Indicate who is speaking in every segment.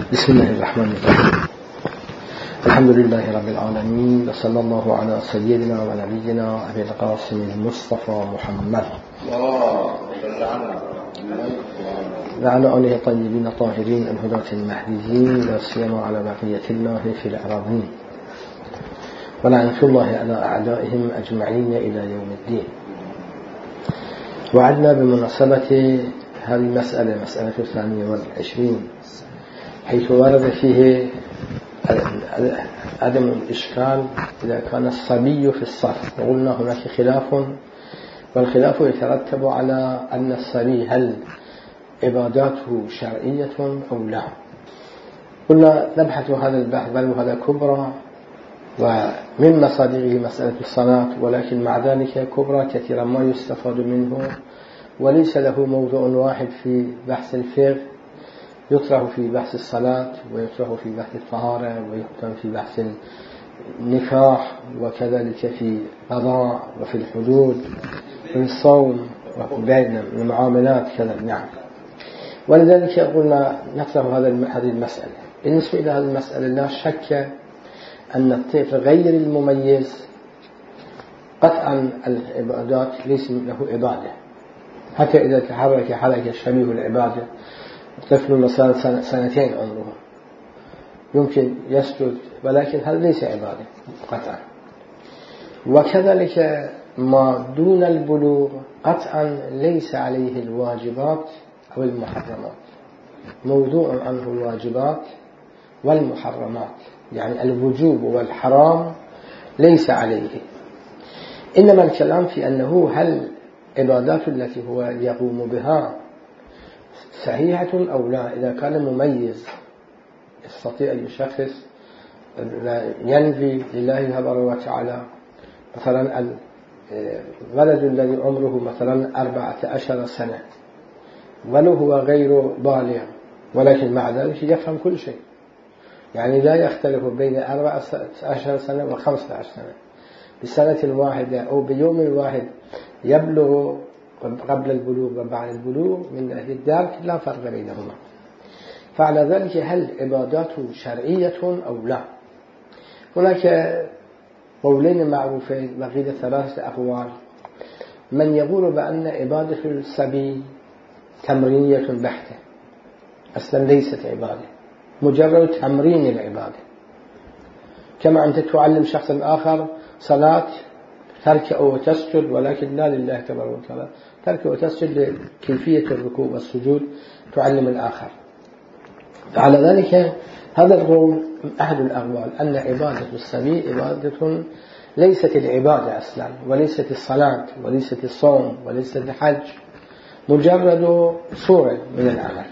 Speaker 1: بسم الله الرحمن الرحيم. الحمد لله رب العالمين، وصلى الله على سيدنا ونبينا أبي القاسم المصطفى محمد وعلى آله الطيبين الطاهرين الهداة المهديين، لا سيما على بقية الله في الأراضين، ولعنة الله على أعدائهم أجمعين إلى يوم الدين. وعدنا بمناسبة هذه المسألة، مسألة 22، حيث ورد فيه عدم الإشكال إذا كان الصبي في الصف، وقلنا هناك خلاف، والخلاف يترتب على أن الصبي هل عباداته شرعية أو لا. قلنا نبحث هذا البحث، بل هذا كبرى، ومن مصادره مسألة الصلاة، ولكن مع ذلك كبرى كثيرا ما يستفاد منه، وليس له موضوع واحد في بحث الفقه، يطرح في بحث الصلاة، ويطرح في بحث الطهارة، ويطرح في بحث النكاح، وكذلك في القضاء، وفي الحدود، وفي الصوم، وفي بين المعاملات كذا. نعم. ولذلك قلنا نطرح هذه المسألة. بالنسبة إلى هذه المسألة لا شك أن الطفل غير المميز قطعا العبادات ليس له عبادة، حتى إذا تحرك حركة شبيه العبادة. طفل مثلا 2 عمره يمكن يسجد، ولكن هذا ليس عبادة قطعا. وكذلك ما دون البلوغ قطعا ليس عليه الواجبات أو المحرمات، موضوع عنه الواجبات والمحرمات، يعني الوجوب والحرام ليس عليه. إنما الكلام في أنه هل عبادات التي هو يقوم بها صحيحة أو لا. إذا كان مميز يستطيع أن يشخص، ينفي لله تبارك وتعالى، مثلا الولد الذي عمره مثلا 14 سنة ولو هو غير بالغ، ولكن مع ذلك يفهم كل شيء، يعني لا يختلف بين 14 سنة و15 سنة، بسنة واحدة أو بيوم واحد يبلغ قبل البلوغ وبعد البلوغ من أهل الدرك، لا فرق بينهما. فعلى ذلك هل عباداته شرعية أو لا؟ هناك قولين معروفين، بقية 3 أقوال. من يقول بأن عبادة الصبي تمرينية بحتة، أصلا ليست عبادة، مجرد تمرين العبادة، كما أنت تعلم شخص آخر صلاة ترك أو تسجد، ولكن لا لله تبارك وتعالى، ترك وتسجد لكيفية الركوع والسجود تعلم الآخر. فعلى ذلك هذا القول أحد الأقوال، أن عبادة الصبي عبادة ليست العبادة أصلا، وليست الصلاة، وليست الصوم، وليست الحج، مجرد صورة من العمل.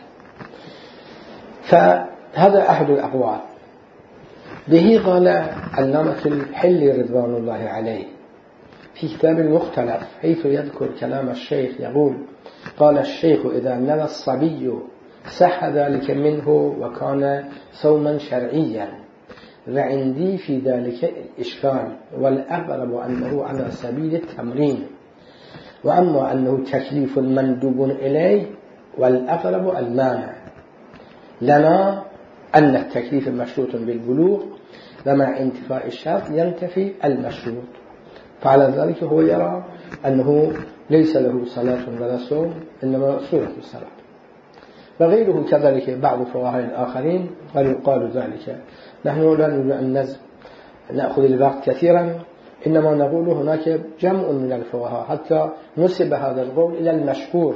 Speaker 1: فهذا أحد الأقوال. به قال علامة الحلي رضوان الله عليه في كتاب المختلف، حيث يذكر كلام الشيخ، يقول: قال الشيخ: إذا نوى الصبي صح ذلك منه وكان صوما شرعيا، وعندي في ذلك إشكال، والأغرب أنه على سبيل التمرين، وأما أنه تكليف مندوب إليه، والأغرب المانع لنا أن التكليف مشروط بالبلوغ، ومع انتفاء الشرط ينتفي المشروط. فعلى ذلك هو يرى أنه ليس له صلاة ولا صوم، إنما صورة الصلاة. وغيره كذلك بعض الفقهاء الآخرين قالوا ذلك. نحن لا نريد أن نأخذ الوقت كثيرا، إنما نقول هناك جمع من الفقهاء حتى نسب هذا القول إلى المشهور.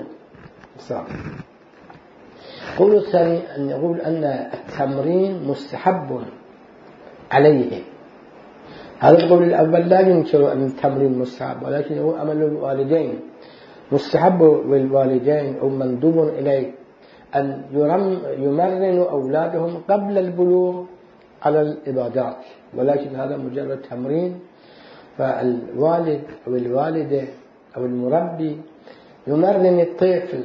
Speaker 1: قول الثاني أن يقول أن التمرين مستحب عليه. هذا القول الأول لا ينكر أن التمرين مستحب، ولكن هو أمل الوالدين، مستحب للوالدين أو مندوب إليه أن يمرنوا أولادهم قبل البلوغ على العبادات، ولكن هذا مجرد تمرين. فالوالد أو الوالدة أو المربي يمرن الطفل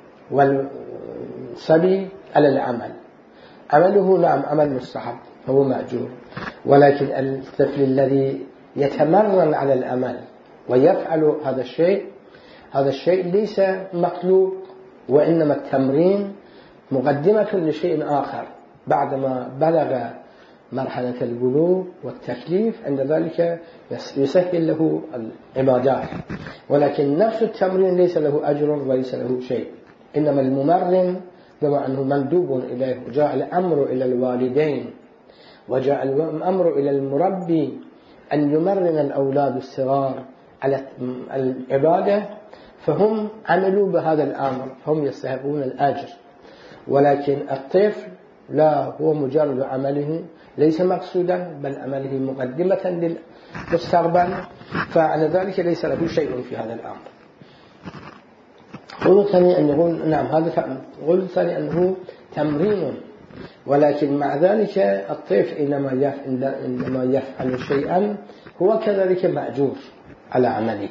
Speaker 1: والصبي على العمل، عمله نعم عمل مستحب، هو مأجور، ولكن الطفل الذي يتمرن على العمل ويفعل هذا الشيء ليس مطلوب، وإنما التمرين مقدمة لشيء آخر، بعدما بلغ مرحلة البلوغ والتكليف عند ذلك يسهل له العبادات، ولكن نفس التمرين ليس له أجر وليس له شيء. إنما الممرن بما أنه مندوب إليه، وجاء الأمر إلى الوالدين وجاء الأمر إلى المربي أن يمرن الأولاد الصغار على العبادة، فهم عملوا بهذا الأمر، هم يستحقون الأجر. ولكن الطفل لا، هو مجرد عمله ليس مقصودا، بل عمله مقدمة للمستقبل، فعلى ذلك ليس له شيء في هذا الأمر. قول ثاني أن يقول نعم هذا قول ثاني أنه تمرين، ولكن مع ذلك الطفل عندما يفعل شيئا هو كذلك مأجور على عمله.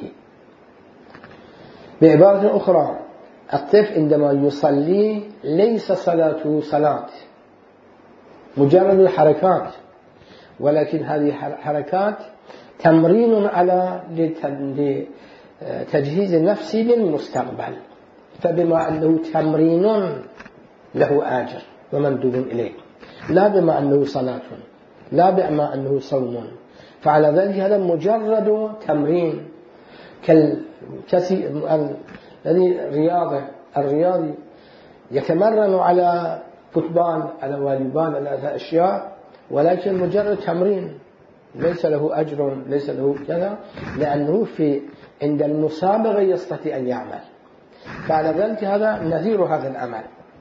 Speaker 1: بعبارة أخرى، الطفل عندما يصلي ليس صلاته صلاة، مجرد الحركات، ولكن هذه الحركات تمرين على لتجهيز النفس للمستقبل، فبما أنه تمرين له آجر ومندوب إليه، لا بما أنه صلاة، لا بما أنه صوم. فعلى ذلك هذا مجرد تمرين، الرياضي يتمرن على فوتبال، على واليبال، على أشياء، ولكن مجرد تمرين ليس له أجر، ليس له كذا، لأنه عند المسابقة يستطيع أن يعمل. فعلى ذلك هذا نذير هذا العمل.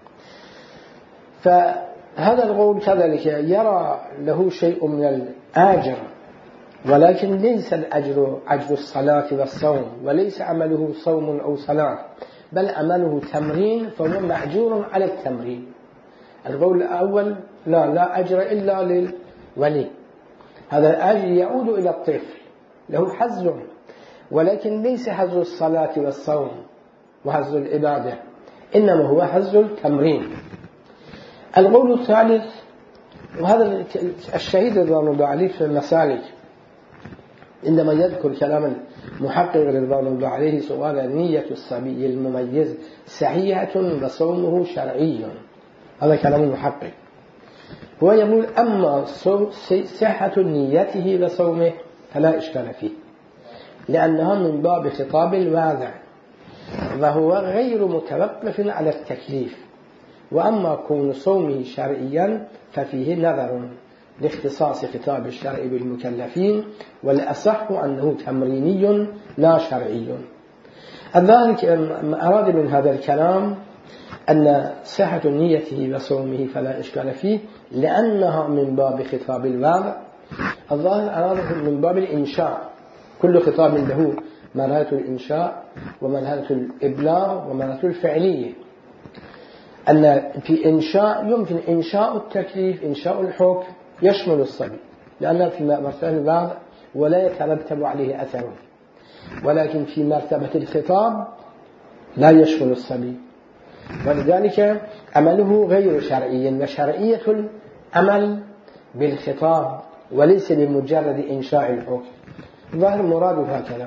Speaker 1: فهذا القول كذلك يرى له شيء من الأجر، ولكن ليس الأجر أجر الصلاة والصوم، وليس عمله صوم أو صلاة، بل عمله تمرين، فهو مأجور على التمرين. القول الأول لا أجر إلا للولي، هذا الأجر يعود إلى الطفل، له حظ، ولكن ليس حظ الصلاة والصوم وحظ العبادة، إنما هو حظ التمرين. القول الثالث، وهذا الشهيد رضوان الله عليه في المسالك عندما يذكر كلام المحقق رضوان الله عليه سؤال نية الصبي المميز صحيحة وصومه شرعي، هذا كلام المحقق. هو يقول أما صحة نيته وصومه فلا إشكال فيه، لأنها من باب خطاب الواضع، وهو غير متوقف على التكليف. وأما كون صومه شرعيا ففيه نظر لاختصاص خطاب الشرع بالمكلفين، والأصح أنه تمريني لا شرعي. الظاهر أراد من هذا الكلام أن صحة نيته وصومه فلا إشكال فيه لأنها من باب خطاب الواضع. الظاهر أراد من باب الإنشاء، كل خطاب له مرحلة الإنشاء ومرحلة الإبلاغ ومرحلة الفعلية، أن في إنشاء يمكن إنشاء التكليف، إنشاء الحكم يشمل الصبي، لأن في مرتبة الوضع ولا يترتب عليه أثر، ولكن في مرتبة الخطاب لا يشمل الصبي، ولذلك عمله غير شرعي، وشرعية العمل بالخطاب وليس لمجرد إنشاء الحكم. ظاهر مراد هكذا.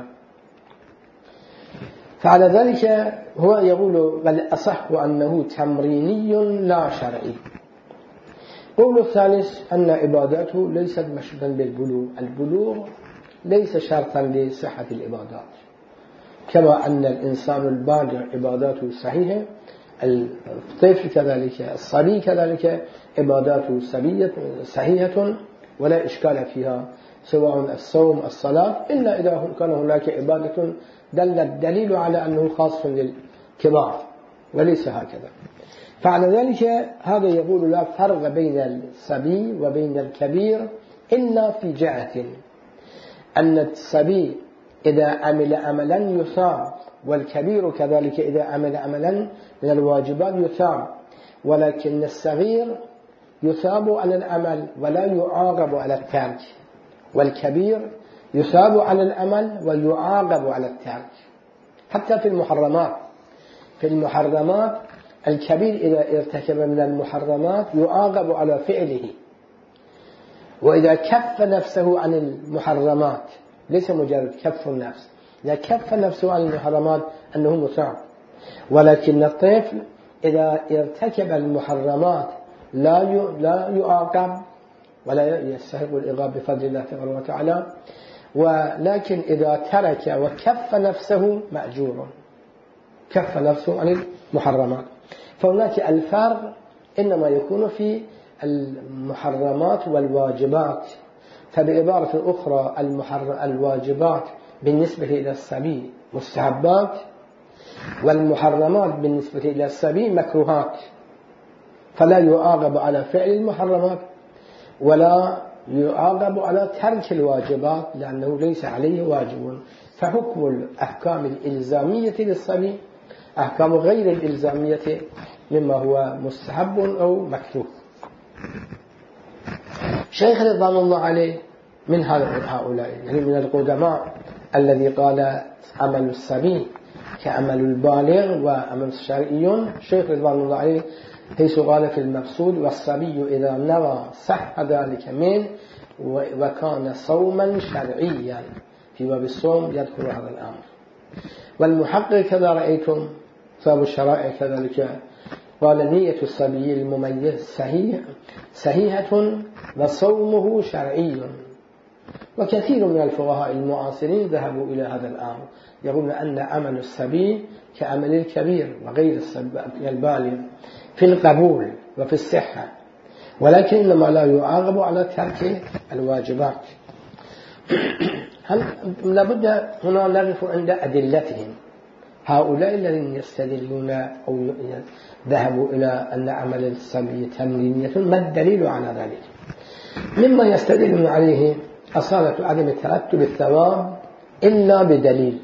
Speaker 1: فعلى ذلك هو يقول بل أصح أنه تمريني لا شرعي. قول الثالث أن عباداته ليست مشروطا بالبلوغ، البلوغ ليس شرطا لصحة العبادات، كما أن الإنسان البالغ عباداته صحيحة، الطفل كذلك، الصبي كذلك عباداته صحيحة ولا إشكال فيها، سواء الصوم الصلاة، إلا إذا كان هناك عبادة دل الدليل على أنه خاص للكبار، وليس هكذا. فعلى ذلك هذا يقول لا فرق بين الصبي وبين الكبير إلا في جهة، أن الصبي إذا عمل عملا يثاب، والكبير كذلك إذا عمل عملا من الواجبات يثاب، ولكن الصغير يثاب على العمل ولا يعاقب على الترك، والكبير يثاب على العمل ويعاقب على الترك. حتى في المحرمات الكبير إذا ارتكب من المحرمات يعاقب على فعله، وإذا كف نفسه عن المحرمات، ليس مجرد كف النفس، إذا كف نفسه عن المحرمات أنه مثاب. ولكن الطفل إذا ارتكب المحرمات لا يعاقب ولا يستحق العقاب بفضل الله تبارك وتعالى، ولكن إذا ترك وكف نفسه مأجور، كف نفسه عن المحرمات. فهناك الفرق إنما يكون في المحرمات والواجبات. فبعبارة أخرى الواجبات بالنسبة إلى الصبي مستحبات، والمحرمات بالنسبة إلى الصبي مكروهات، فلا يعاقب على فعل المحرمات ولا يعاقب على ترك الواجبات لأنه ليس عليه واجب. فحكم الأحكام الإلزامية للصبي أحكام غير الإلزامية مما هو مستحب أو مكروه. شيخ رضوان الله عليه من هؤلاء، يعني من القدماء الذي قال عمل الصبي كعمل البالغ وعمل الشرعي. شيخ رضوان الله عليه حيث قال في المقصود: والصبي إذا نوى صح ذلك منه وكان صوما شرعيا. في باب الصوم يذكر هذا الأمر. والمحقق كذا رأيتم صاحب الشرائع كذلك قال: نية الصبي المميز صحيحة وصومه شرعي. وكثير من الفقهاء المعاصرين ذهبوا إلى هذا الأمر، يقولون أن عمل الصبي كعمل الكبير وغير البالغ في القبول وفي الصحة، ولكن إنما لا يعاقب على ترك الواجبات. لابد هنا نقف عند أدلتهم. هؤلاء الذين يستدلون أو ذهبوا إلى أن عمل الصبي تمرينية، ما الدليل على ذلك؟ مما يستدلون عليه أصالة عدم ترتب الثواب إلا بدليل،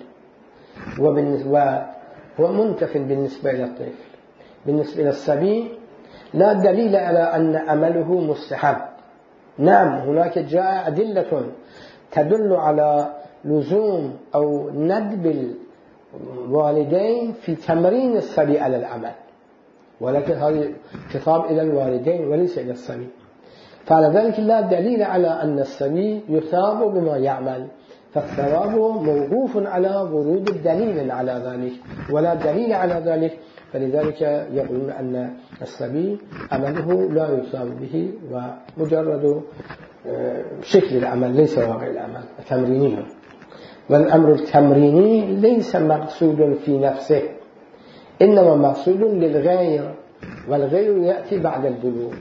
Speaker 1: وهو منتف بالنسبة إلى الطفل. بالنسبة إلى الصبي لا دليل على أن عمله مستحب. نعم هناك جاء أدلة تدل على لزوم أو ندب الوالدين في تمرين الصبي على العمل، ولكن هذا خطاب إلى الوالدين وليس إلى الصبي. فعلى ذلك لا دليل على أن الصبي يثاب بما يعمل، فالثواب موقوف على ورود الدليل على ذلك، ولا دليل على ذلك. فلذلك يقولون أن الصبي عمله لا يثاب به ومجرد شكل العمل ليس واقع العمل تمريني. والأمر التمريني ليس مقصود في نفسه، إنما مقصود للغير، والغير يأتي بعد البلوغ.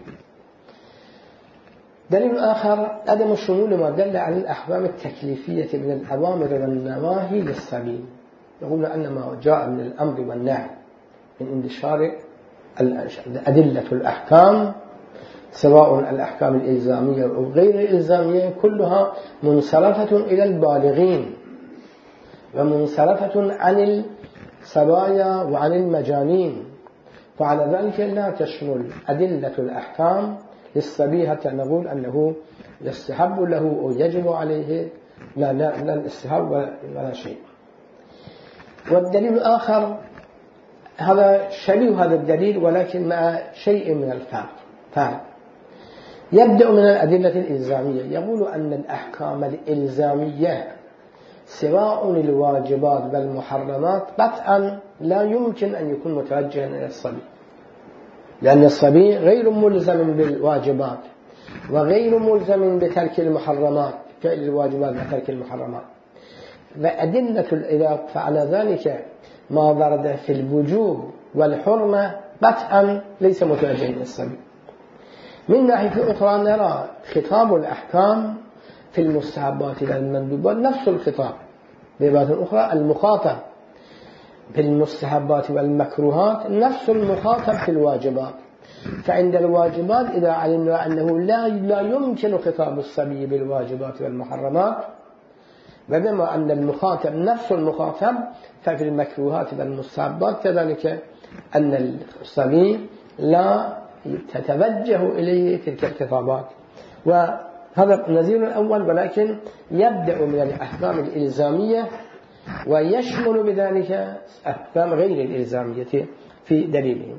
Speaker 1: دليل آخر عدم الشمول ما دل على الأحكام التكليفية من الأوامر والنواهي للصبي. يقول أن ما جاء من الأمر والنهي من عند الشارع أدلة الأحكام، سواء الأحكام الإلزامية أو غير الإلزامية، كلها منصرفة إلى البالغين ومنصرفة عن الصبايا وعن المجانين. فعلى ذلك لا تشمل أدلة الأحكام للصبي حتى نقول أنه يستحب له أو يجب عليه، لا استحب ولا شيء. والدليل الآخر هذا شبيه هذا الدليل ولكن مع شيء من الفرق. يبدأ من الأدلة الإلزامية. يقول أن الأحكام الإلزامية سواء الواجبات والمحرمات قطعا لا يمكن أن يكون متوجها إلى الصبي، لأن الصبي غير ملزم بالواجبات وغير ملزم بترك المحرمات، فعل الواجبات وترك المحرمات. وأدلة إذا فعل ذلك ما ورد في الوجوب والحرمة قطعا ليس متوجها إلى الصبي. من ناحية أخرى نرى خطاب الأحكام في المستحبات والمندوبات نفس الخطاب. بعبارة أخرى المخاطب في المستحبات والمكروهات نفس المخاطب في الواجبات. فعند الواجبات إذا علمنا أنه لا يمكن خطاب الصبي بالواجبات والمحرمات، وبما أن المخاطب نفس المخاطب، ففي المكروهات والمستحبات كذلك أن الصبي لا تتوجه إليه تلك الخطابات. وهذا النظير الأول، ولكن يبدأ من الأحكام الإلزامية ويشمل بذلك أحكام غير الإلزامية في دليلهم.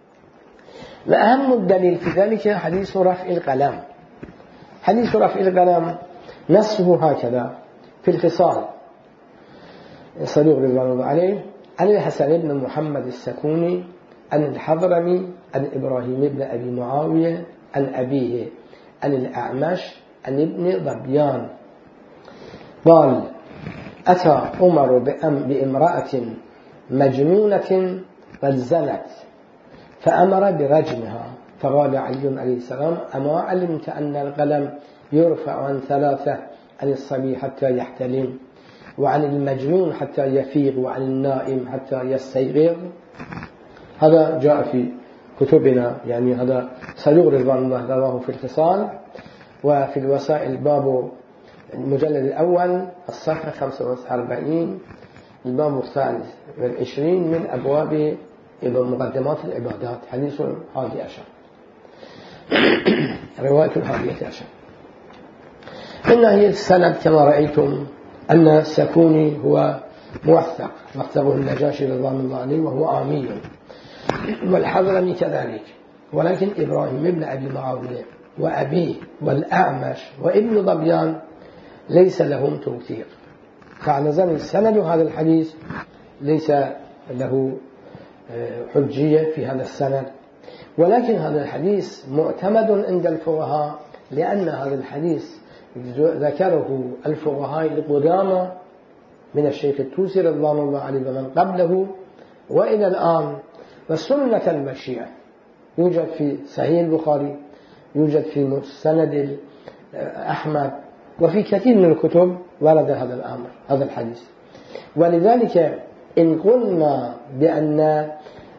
Speaker 1: وأهم الدليل في ذلك حديث رفع القلم. حديث رفع القلم نصه هكذا في الخصال: صدوق رضوان الله عليه عن الحسن بن محمد السكوني عن الحضرمي عن إبراهيم بن أبي معاوية عن أبيه عن الأعمش عن ابن ظبيان قال أتى عمر بامرأة مجنونة قد زنت فأمر برجمها، فقال علي عليه السلام أما علمت أن القلم يرفع عن ثلاثة: عن الصبي حتى يحتلم، وعن المجنون حتى يفيق، وعن النائم حتى يستيقظ. هذا جاء في كتبنا، يعني هذا صدوق رضوان الله رواه في الاتصال، وفي الوسائل باب المجلد الأول الصفحة 45 الباب الثالث والعشرين من أبواب مقدمات العبادات، حديث 11 رواية 11. إن هي السند كما رأيتم أن السكوني هو موثق، مكتبه النجاشي رضوان الله عليه وهو آمي، والحضرمي كذلك، ولكن إبراهيم بن أبي معاوية وأبيه والأعمش وابن ظبيان ليس لهم توثيق، فعلى ذلك السند هذا الحديث ليس له حجية في هذا السند. ولكن هذا الحديث معتمد عند الفقهاء، لأن هذا الحديث ذكره الفقهاء القدامى من الشيخ الطوسي رضوان الله عليه ومن قبله وإلى الآن، والسنة المشيئة يوجد في صحيح البخاري، يوجد في مسند أحمد، وفي كثير من الكتب ورد هذا الأمر هذا الحديث. ولذلك إن قلنا بأن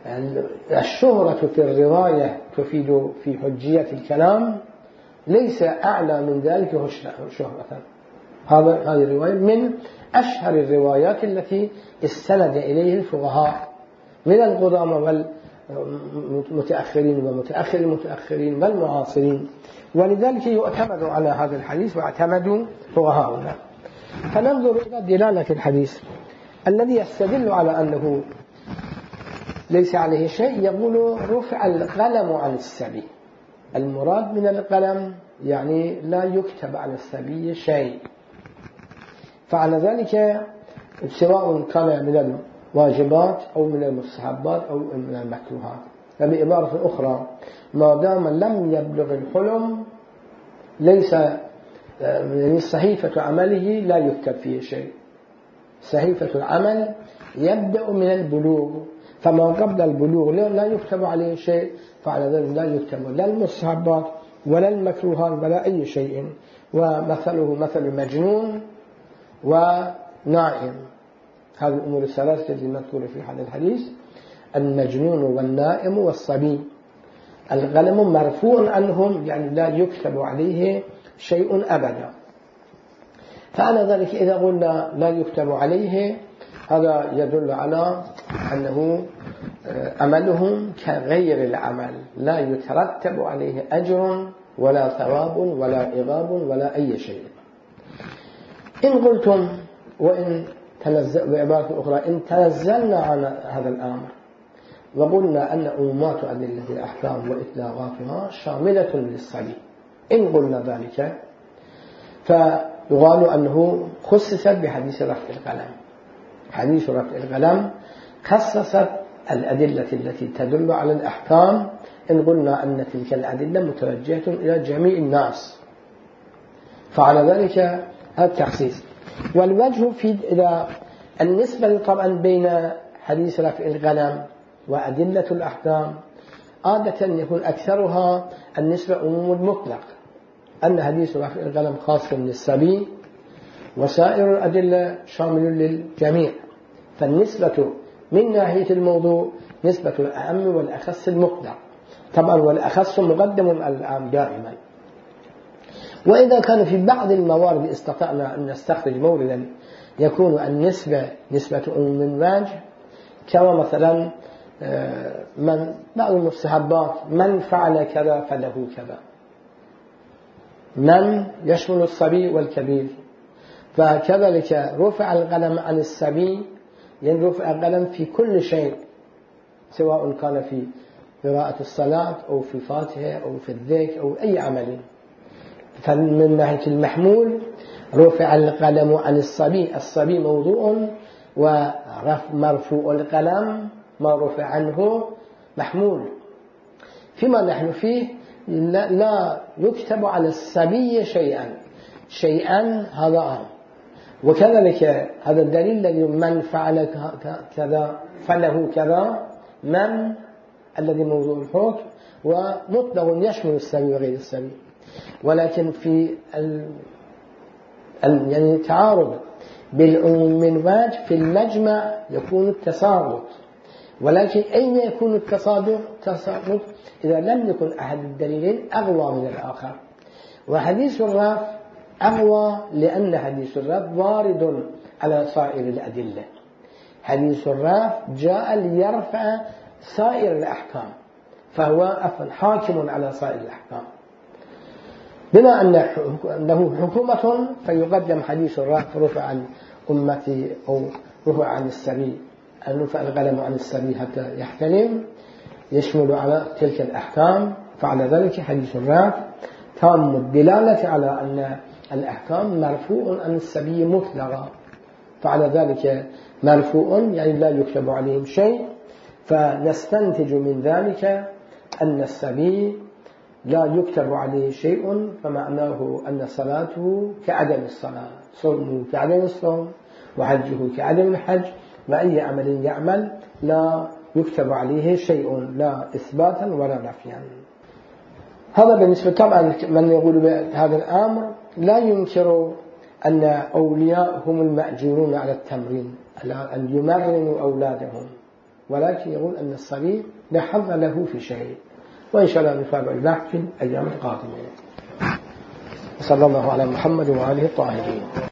Speaker 1: الشهرة في الرواية تفيد في حجية الكلام، ليس أعلى من ذلك شهرة. هذه الرواية من أشهر الروايات التي استند إليه الفقهاء من القدامى والمتأخرين ومتأخر المتأخرين والمعاصرين، ولذلك يعتمد على هذا الحديث واعتمدوا فقهاؤنا. فننظر إلى دلالة الحديث الذي يستدل على أنه ليس عليه شيء. يقول رفع القلم عن السبي، المراد من القلم يعني لا يكتب على السبي شيء، فعلى ذلك سواء كان من الواجبات أو من المستحبات أو من المكروهات. فبعبارة أخرى ما دام لم يبلغ الحلم ليس يعني صحيفة عمله لا يكتب فيه شيء. صحيفة العمل يبدأ من البلوغ، فما قبل البلوغ لا يكتب عليه شيء، فعلى ذلك لا يكتب لا المستحبات ولا المكروهات ولا أي شيء. ومثله مثل المجنون ونائم، هذه الأمور الثلاثة التي مذكورة في هذا الحديث: المجنون والنائم والصبي. القلم مرفوع عنهم، يعني لا يكتب عليه شيء أبدا. فعلى ذلك إذا قلنا لا يكتب عليه، هذا يدل على أنه عملهم كغير العمل، لا يترتب عليه أجر ولا ثواب ولا عقاب ولا أي شيء. إن قلتم وإن بعبارة أخرى إن تنزلنا عن هذا الأمر وقلنا أن عمومات أدلة الأحكام وإطلاقاتها شاملة للصبي، إن قلنا ذلك فيقال أنه خصصت بحديث رفع القلم. حديث رفع القلم خصصت الأدلة التي تدل على الأحكام، إن قلنا أن تلك الأدلة متوجهة إلى جميع الناس، فعلى ذلك هذا التخصيص. والوجه في إلى النسبة طبعا بين حديث رفع القلم وأدلة الأحكام عادة يكون أكثرها النسبة عموم المطلق، أن حديث رفع القلم خاص للصبي وسائر الأدلة شامل للجميع. فالنسبة من ناحية الموضوع نسبة الأعم والأخص المطلق، طبعا والأخص مقدم الأعم دائما. وإذا كان في بعض الموارد استطعنا أن نستخرج موردا يكون النسبة نسبة من وجه، كما مثلا من بعض المستحبات من فعل كذا فله كذا، من يشمل الصبي والكبير. فكذلك رفع القلم عن الصبي، يعني رفع القلم في كل شيء، سواء كان في قراءة الصلاة أو في فاتحة أو في الذكر أو أي عمل. فمن ناحية المحمول رفع القلم عن الصبي، الصبي موضوع ومرفوع القلم ما رفع عنه محمول. فيما نحن فيه لا يكتب على الصبي شيئا هذا. وكذلك هذا الدليل الذي من فعل كذا فله كذا، من الذي موضوع الحكم ومطلق يشمل الصبي وغير الصبي. ولكن في يعني تعارض بالعموم من وجه في المجمع يكون التصادق. ولكن أين يكون التصادق إذا لم يكن أحد الدليلين أقوى من الآخر. وحديث الرفع أقوى لأن حديث الرفع وارد على سائر الأدلة. حديث الرفع جاء ليرفع سائر الأحكام، فهو حاكم على سائر الأحكام. بما أنه حكومة فيقدم حديث الرفع، رفع عن أمتي أو رفع عن السبي، أن رفع القلم عن السبي حتى يحتلم، يشمل على تلك الأحكام. فعلى ذلك حديث الرفع تام الدلالة على أن الأحكام مرفوع عن السبي مطلقا. فعلى ذلك مرفوع يعني لا يكتب عليهم شيء، فنستنتج من ذلك أن السبي لا يكتب عليه شيء، فمعناه أن صلاته كعدم الصلاة، صومه كعدم الصوم، وحجه كعدم الحج، وأي عمل يعمل لا يكتب عليه شيء، لا إثباتا ولا نفيا. هذا بالنسبة. طبعا من يقول بهذا الأمر لا ينكر أن أولياء هم المأجورون على التمرين، على أن يمرنوا أولادهم، ولكن يقول أن الصبي لا حظ له في شيء. وإن شاء الله نتابع البحث في الأيام القادمة. صلى الله على محمد وآله الطاهرين.